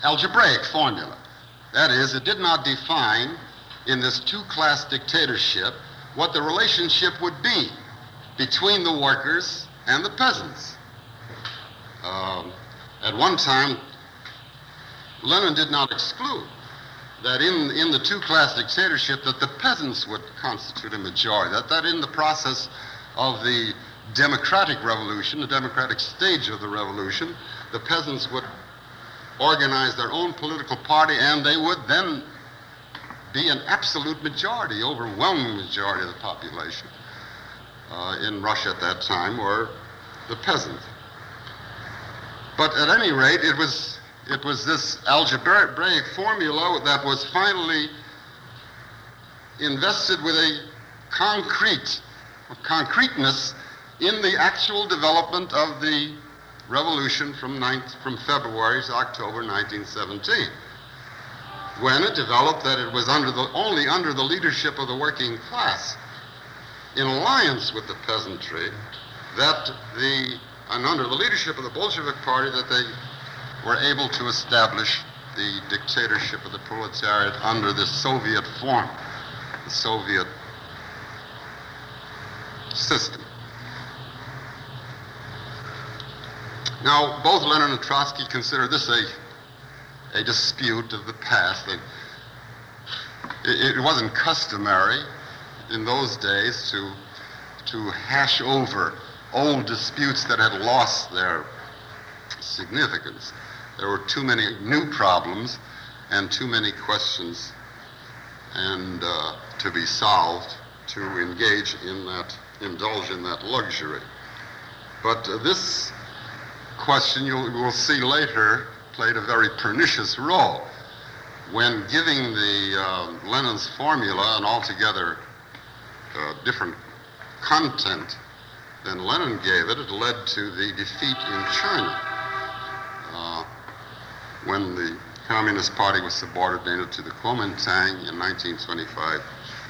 algebraic formula. That is, it did not define in this two-class dictatorship what the relationship would be between the workers and the peasants. At one time, Lenin did not exclude that in the two-class dictatorship that the peasants would constitute a majority, that in the process of the democratic revolution, the democratic stage of the revolution, the peasants would organize their own political party and they would then be an absolute majority, overwhelming majority of the population in Russia at that time were the peasants. But at any rate, it was this algebraic formula that was finally invested with a concreteness in the actual development of the revolution from February to October 1917, when it developed that it was only under the leadership of the working class, in alliance with the peasantry, and under the leadership of the Bolshevik Party, that they were able to establish the dictatorship of the proletariat under the Soviet form, the Soviet system. Now, both Lenin and Trotsky consider this a dispute of the past. It wasn't customary in those days to hash over old disputes that had lost their significance. There were too many new problems and too many questions and to be solved to indulge in that luxury. But this question, you will see later, played a very pernicious role. When giving Lenin's formula an altogether different content than Lenin gave it, it led to the defeat in China when the Communist Party was subordinated to the Kuomintang in 1925,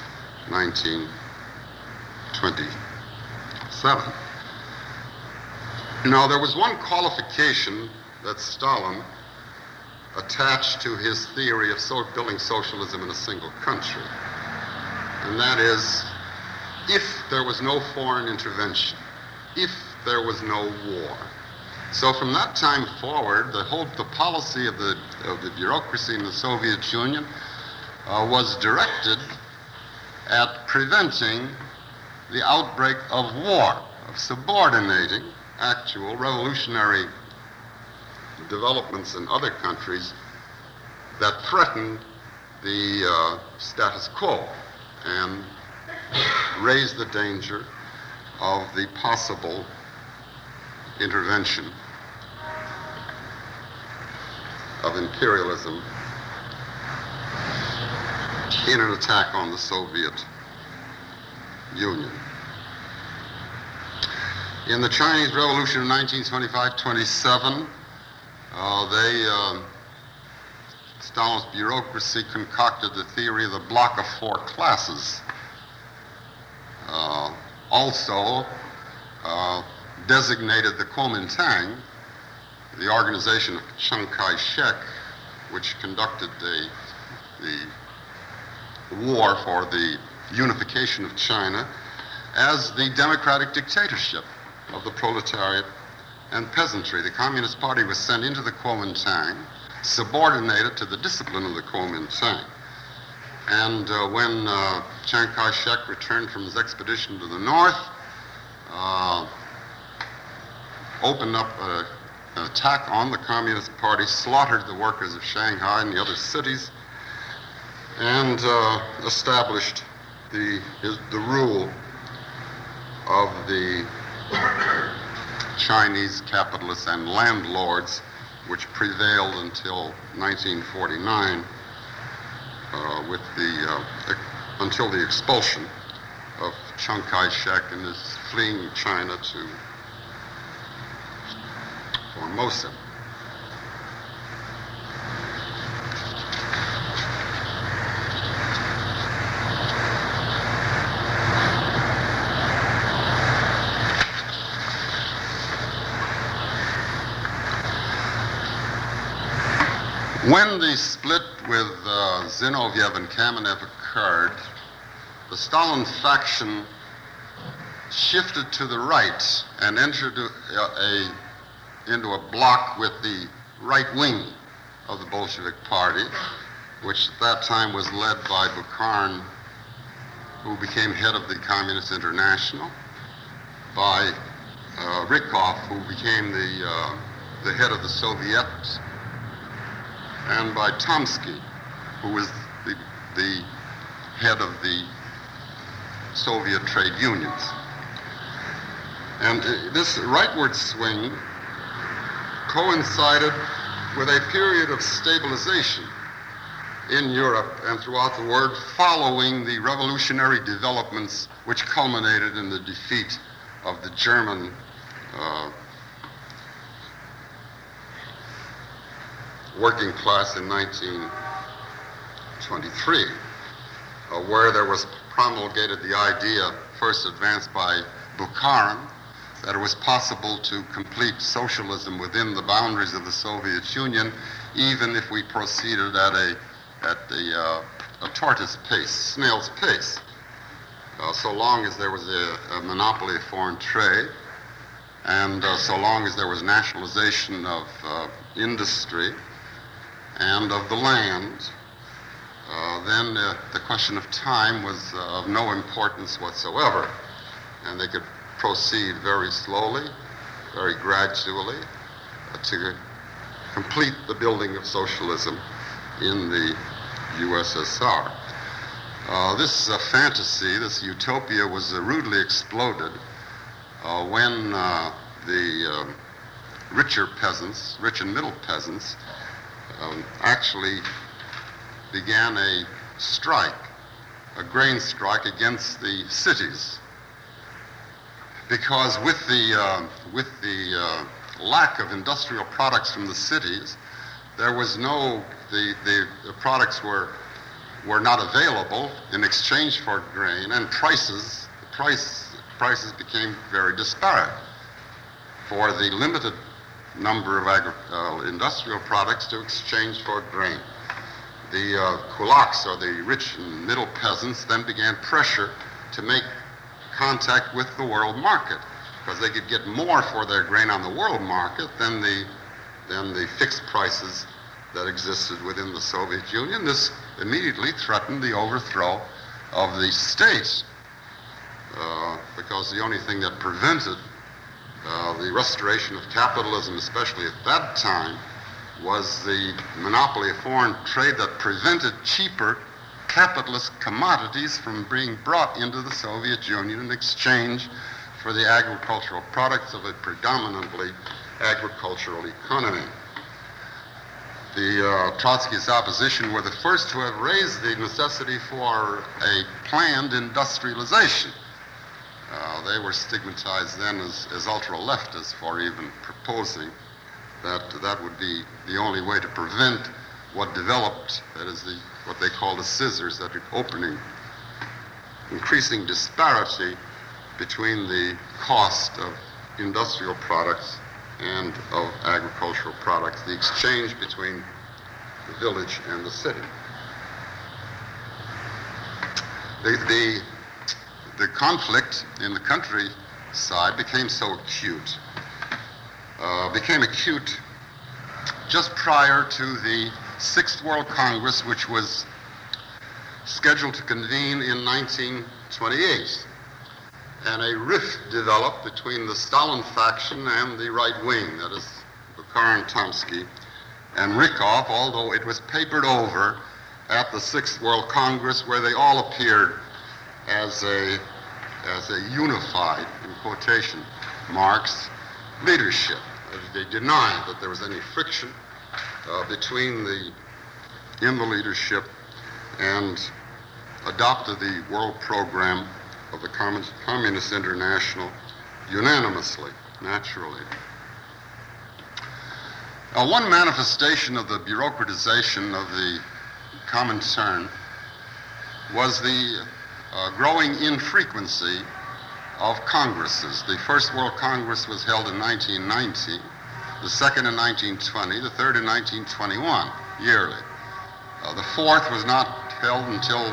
1927. Now, there was one qualification that Stalin attached to his theory of building socialism in a single country, and that is if there was no foreign intervention, if there was no war. So from that time forward, the policy of the bureaucracy in the Soviet Union was directed at preventing the outbreak of war, of subordinating actual revolutionary developments in other countries that threatened the status quo and raised the danger of the possible intervention of imperialism in an attack on the Soviet Union. In the Chinese Revolution of 1925-27, Stalin's bureaucracy concocted the theory of the block of four classes. Also designated the Kuomintang, the organization of Chiang Kai-shek, which conducted the war for the unification of China, as the democratic dictatorship of the proletariat and peasantry. The Communist Party was sent into the Kuomintang, subordinated to the discipline of the Kuomintang. And when Chiang Kai-shek returned from his expedition to the north, opened up an attack on the Communist Party, slaughtered the workers of Shanghai and the other cities, and established the rule of the Chinese capitalists and landlords, which prevailed until 1949, until the expulsion of Chiang Kai-shek and his fleeing China to Formosa. When the split with Zinoviev and Kamenev occurred, the Stalin faction shifted to the right and entered into a bloc with the right wing of the Bolshevik Party, which at that time was led by Bukharin, who became head of the Communist International, by Rykov, who became the head of the Soviets, and by Tomsky, who was the head of the Soviet trade unions. And this rightward swing coincided with a period of stabilization in Europe and throughout the world following the revolutionary developments which culminated in the defeat of the German working class in 1923, where there was promulgated the idea, first advanced by Bukharin, that it was possible to complete socialism within the boundaries of the Soviet Union, even if we proceeded at a tortoise pace, snail's pace, so long as there was a monopoly of foreign trade, and so long as there was nationalization of industry and of the land, then the question of time was of no importance whatsoever, and they could proceed very slowly, very gradually, to complete the building of socialism in the USSR. This fantasy, this utopia, was rudely exploded when the richer peasants, rich and middle peasants, actually began a strike, a grain strike against the cities, because with the lack of industrial products from the cities, there was the products were not available in exchange for grain, and prices became very disparate for the limited number of industrial products to exchange for grain. The kulaks, or the rich and middle peasants, then began pressure to make contact with the world market, because they could get more for their grain on the world market than the fixed prices that existed within the Soviet Union. This immediately threatened the overthrow of the state, because the only thing that prevented the restoration of capitalism, especially at that time, was the monopoly of foreign trade that prevented cheaper capitalist commodities from being brought into the Soviet Union in exchange for the agricultural products of a predominantly agricultural economy. The Trotsky's opposition were the first to have raised the necessity for a planned industrialization. They were stigmatized then as ultra-leftists for even proposing that would be the only way to prevent what developed, that is what they call the scissors, that opening, increasing disparity between the cost of industrial products and of agricultural products, the exchange between the village and the city. The conflict in the countryside became so acute, just prior to the Sixth World Congress, which was scheduled to convene in 1928. And a rift developed between the Stalin faction and the right wing, that is Bukharin, Tomsky, and Rykov, although it was papered over at the Sixth World Congress, where they all appeared as a unified, in quotation marks, leadership. They denied that there was any friction in the leadership, and adopted the world program of the Communist International unanimously, naturally. One manifestation of the bureaucratization of the Comintern was the growing infrequency of congresses. The First World Congress was held in 1919, the second in 1920, the third in 1921. yearly. The fourth was not held until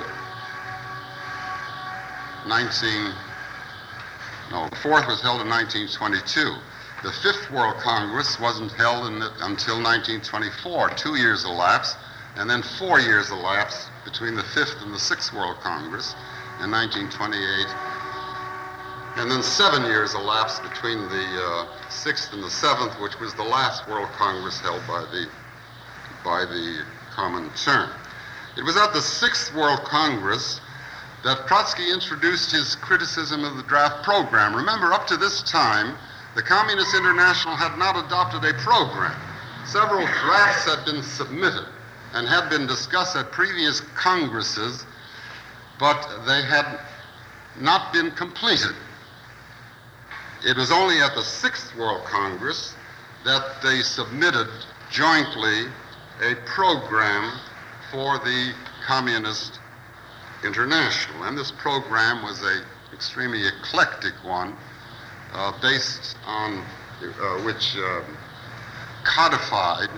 the fourth was held in 1922. The Fifth World Congress wasn't held until 1924. 2 years elapsed, and then 4 years elapsed between the Fifth and the Sixth World Congress in 1928. And then 7 years elapsed between the Sixth and the Seventh, which was the last World Congress held by the Comintern. It was at the Sixth World Congress that Trotsky introduced his criticism of the draft program. Remember, up to this time, the Communist International had not adopted a program. Several drafts had been submitted and had been discussed at previous congresses, but they had not been completed. It was only at the Sixth World Congress that they submitted jointly a program for the Communist International. And this program was an extremely eclectic one, based on which codified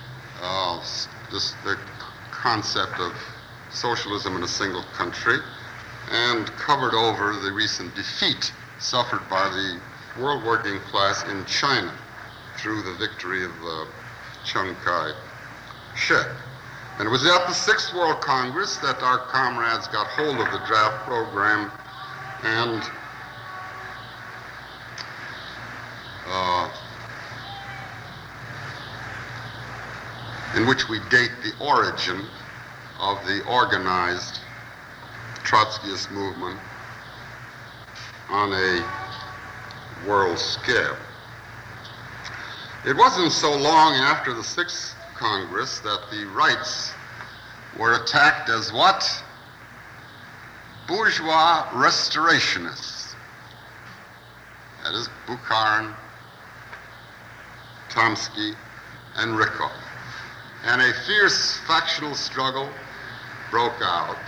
the concept of socialism in a single country and covered over the recent defeat suffered by the world working class in China through the victory of Chiang Kai-shek. And it was at the Sixth World Congress that our comrades got hold of the draft program and in which we date the origin of the organized Trotskyist movement on a world scale. It wasn't so long after the Sixth Congress that the rights were attacked as what? Bourgeois restorationists. That is Bukharin, Tomsky, and Rykov. And a fierce factional struggle broke out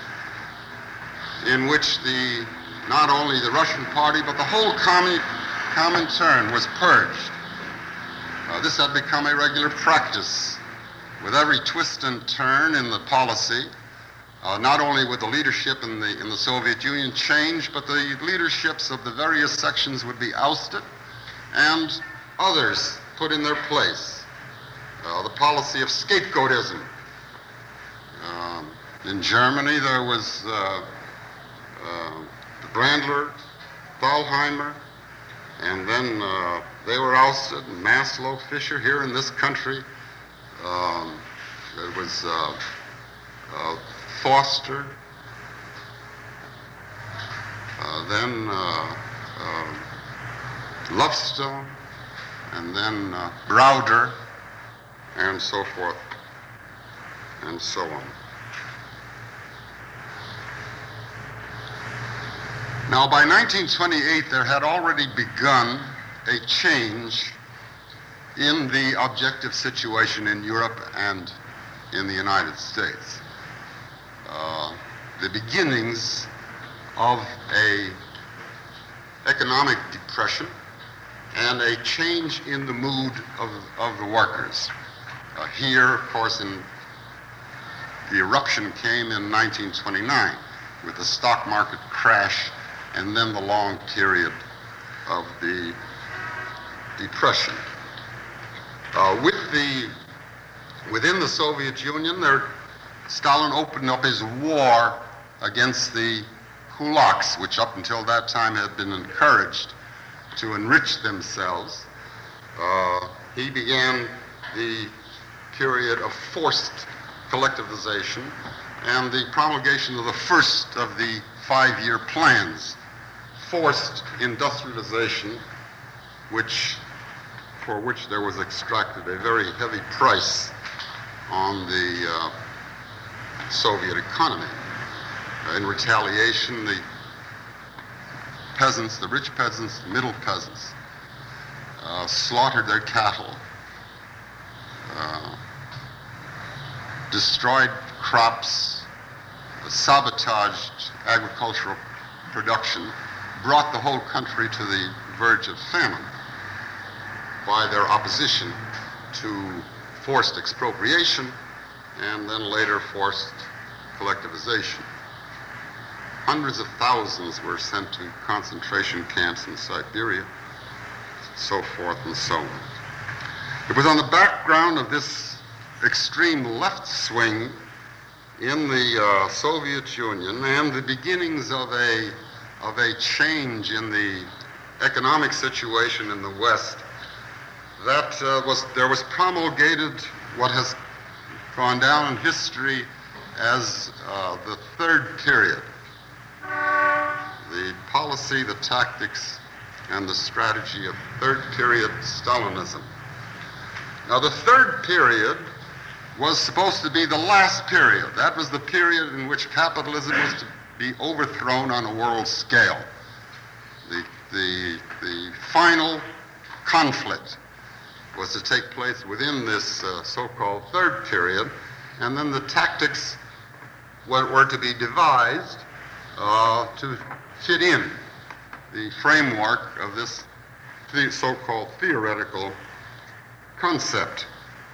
in which not only the Russian party, but the whole Comintern was purged. This had become a regular practice with every twist and turn in the policy. Not only would the leadership in the Soviet Union change, but the leaderships of the various sections would be ousted and others put in their place. The policy of scapegoatism. In Germany, there was Brandler, Thalheimer, and then they were ousted. Maslow, Fischer. Here in this country, there was Foster, then Lovestone, and then Browder, and so forth, and so on. Now, by 1928, there had already begun a change in the objective situation in Europe and in the United States. The beginnings of an economic depression and a change in the mood of the workers. Here, of course, the eruption came in 1929 with the stock market crash and then the long period of the depression. Within the Soviet Union, Stalin opened up his war against the kulaks, which up until that time had been encouraged to enrich themselves. He began the period of forced collectivization and the promulgation of the first of the 5-year plans, forced industrialization, for which there was extracted a very heavy price on the Soviet economy. In retaliation, the peasants, the rich peasants, the middle peasants, slaughtered their cattle, destroyed crops, sabotaged agricultural production, brought the whole country to the verge of famine by their opposition to forced expropriation and then later forced collectivization. Hundreds of thousands were sent to concentration camps in Siberia, so forth and so on. It was on the background of this extreme left swing in the Soviet Union and the beginnings of a change in the economic situation in the West that there was promulgated what has gone down in history as the third period. The policy, the tactics, and the strategy of third period Stalinism. Now, the third period was supposed to be the last period. That was the period in which capitalism was to be overthrown on a world scale. The final conflict was to take place within this so-called third period, and then the tactics were to be devised to fit in the framework of this so-called theoretical concept.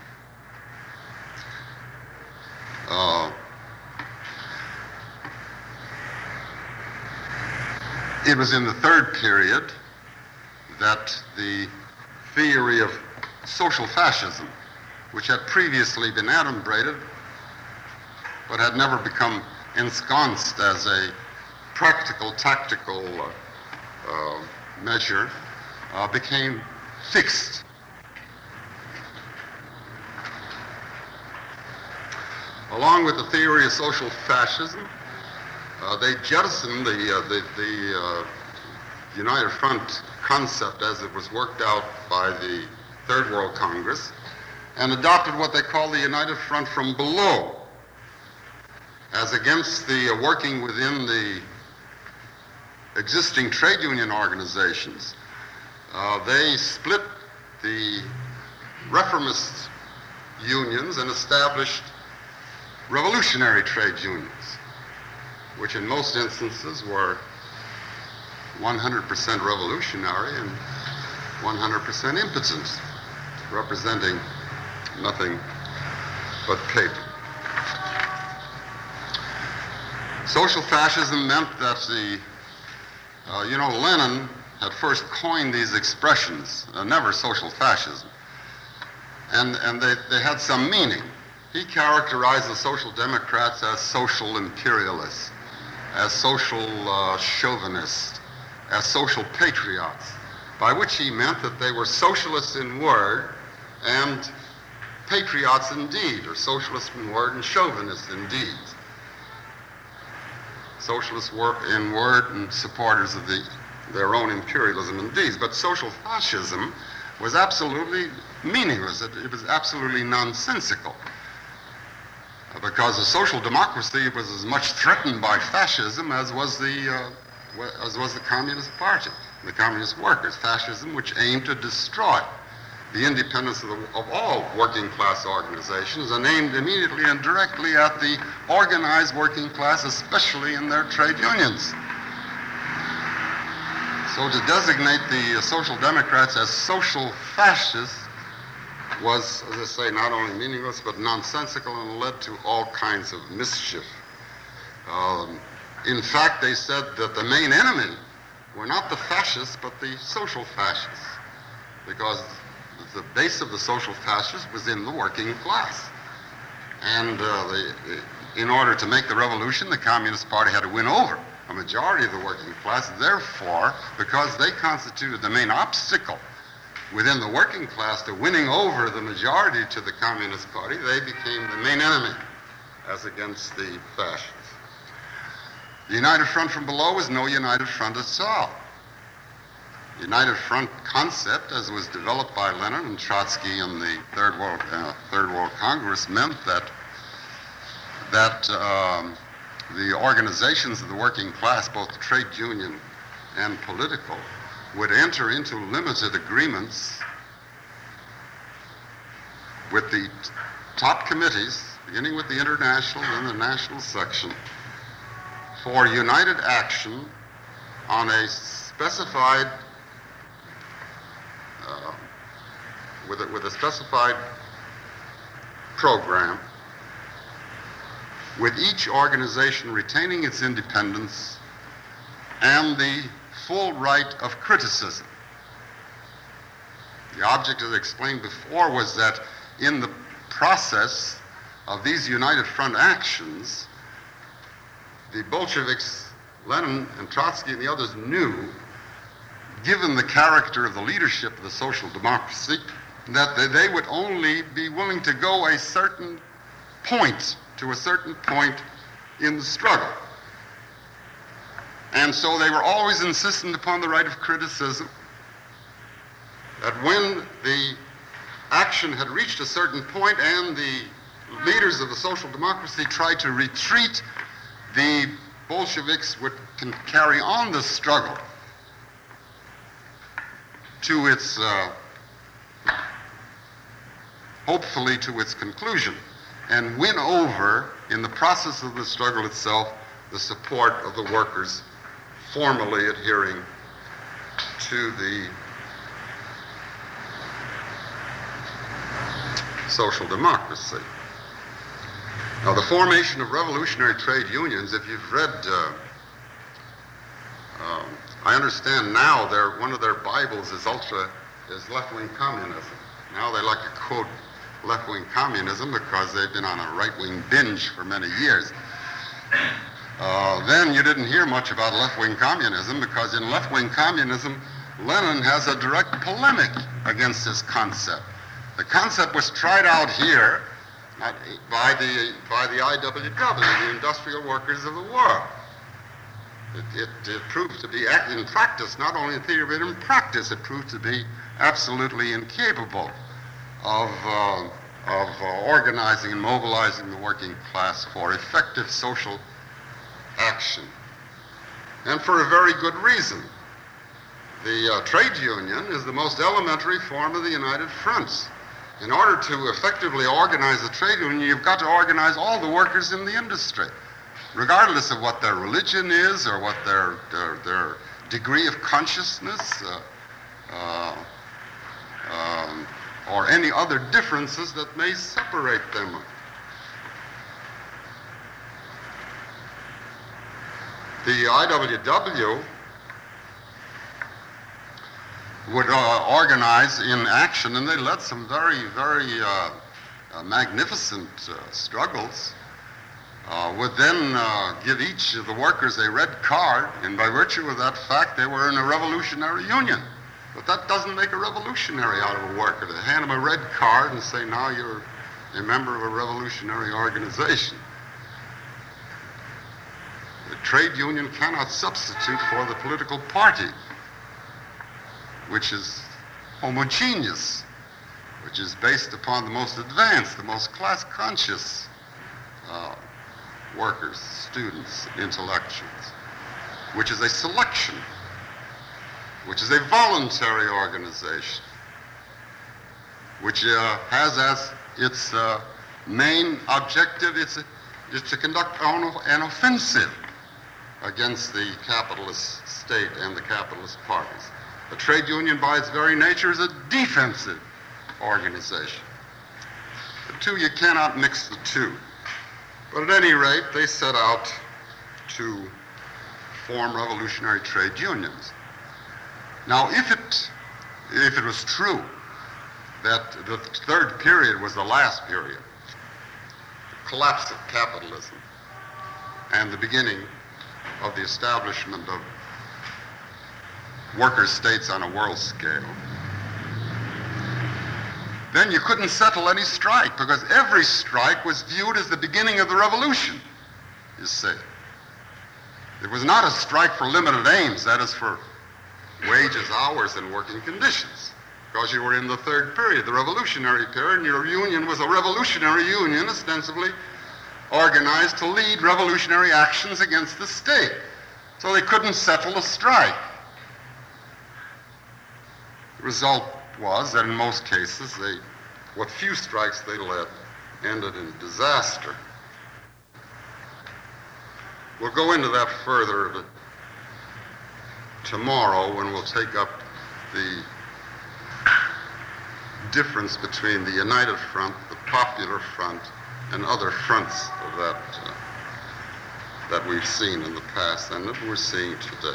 It was in the third period that the theory of social fascism, which had previously been adumbrated but had never become ensconced as a practical, tactical measure, became fixed. Along with the theory of social fascism, they jettisoned the United Front concept as it was worked out by the Third World Congress and adopted what they call the United Front from below, as against the working within the existing trade union organizations. They split the reformist unions and established revolutionary trade unions, which in most instances were 100% revolutionary and 100% impotent, representing nothing but paper. Social fascism meant that Lenin had first coined these expressions, never social fascism, and they had some meaning. He characterized the Social Democrats as social imperialists, as social chauvinists, as social patriots, by which he meant that they were socialists in word and patriots in deed, or socialists in word and chauvinists in deed. Socialists were in word and supporters of their own imperialism in deeds. But social fascism was absolutely meaningless. It was absolutely nonsensical. Because the social democracy was as much threatened by fascism as was the Communist Party, the Communist Workers' Fascism, which aimed to destroy the independence of all working class organizations and aimed immediately and directly at the organized working class, especially in their trade unions. So to designate the Social Democrats as social fascists was, as I say, not only meaningless but nonsensical and led to all kinds of mischief. In fact, they said that the main enemy were not the fascists but the social fascists, because the base of the social fascists was in the working class. And in order to make the revolution, the Communist Party had to win over a majority of the working class. Therefore, because they constituted the main obstacle within the working class to winning over the majority to the Communist Party, they became the main enemy as against the fascists. The United Front from below was no United Front at all. The United Front concept, as was developed by Lenin and Trotsky in the Third World Congress, meant that the organizations of the working class, both trade union and political, would enter into limited agreements with the top committees, beginning with the international and the national section, for united action on a specified, with a specified program with each organization retaining its independence and the full right of criticism. The object, as I explained before, was that in the process of these United Front actions, the Bolsheviks, Lenin and Trotsky and the others knew, given the character of the leadership of the social democracy, that they would only be willing to go a certain point, to a certain point in the struggle. And so they were always insistent upon the right of criticism, that when the action had reached a certain point and the leaders of the social democracy tried to retreat, the Bolsheviks would carry on the struggle to its, hopefully to its conclusion, and win over, in the process of the struggle itself, the support of the workers formally adhering to the social democracy. Now, the formation of revolutionary trade unions, if you've read, I understand now one of their Bibles is left-wing communism. Now they like to quote left-wing communism because they've been on a right-wing binge for many years. Then you didn't hear much about left-wing communism, because in left-wing communism, Lenin has a direct polemic against this concept. The concept was tried out here by the IWW, the Industrial Workers of the World. It proved to be, in practice, not only in theory, but in practice, it proved to be absolutely incapable of organizing and mobilizing the working class for effective social action. And for a very good reason. The trade union is the most elementary form of the United Fronts. In order to effectively organize a trade union, you've got to organize all the workers in the industry, regardless of what their religion is or what their degree of consciousness or any other differences that may separate them. The IWW would organize in action, and they led some very, very magnificent struggles, would then give each of the workers a red card, and by virtue of that fact, they were in a revolutionary union. But that doesn't make a revolutionary out of a worker. To hand them a red card and say, now you're a member of a revolutionary organization. The trade union cannot substitute for the political party, which is homogeneous, which is based upon the most advanced, the most class-conscious workers, students, intellectuals, which is a selection, which is a voluntary organization, which has as its main objective is to conduct an offensive against the capitalist state and the capitalist parties. A trade union, by its very nature, is a defensive organization. The two, you cannot mix the two. But at any rate, they set out to form revolutionary trade unions. Now, if it was true that the third period was the last period, the collapse of capitalism and the beginning of the establishment of worker states on a world scale, then you couldn't settle any strike, because every strike was viewed as the beginning of the revolution, you see. It was not a strike for limited aims, that is for wages, hours, and working conditions, because you were in the third period, the revolutionary period, and your union was a revolutionary union, ostensibly organized to lead revolutionary actions against the state. So they couldn't settle a strike. The result was that in most cases, what few strikes they led ended in disaster. We'll go into that further tomorrow when we'll take up the difference between the United Front, the Popular Front, and other fronts of that that we've seen in the past and that we're seeing today.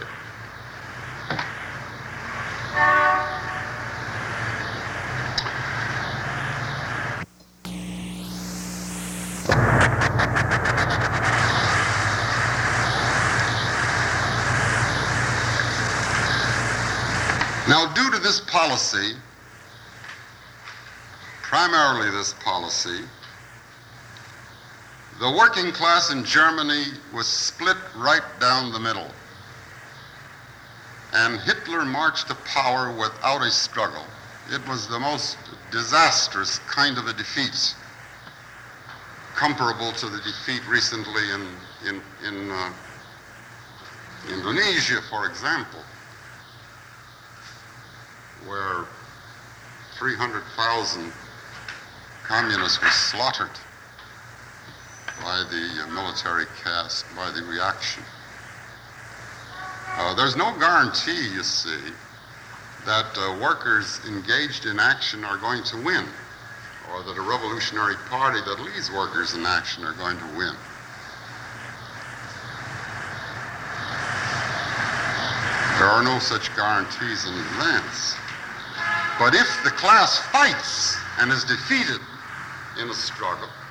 Now, due to this policy, primarily this policy, the working class in Germany was split right down the middle. And Hitler marched to power without a struggle. It was the most disastrous kind of a defeat, comparable to the defeat recently in Indonesia, for example, where 300,000 communists were slaughtered by the military caste, by the reaction. There's no guarantee, you see, that workers engaged in action are going to win, or that a revolutionary party that leads workers in action are going to win. There are no such guarantees in advance. But if the class fights and is defeated in a struggle,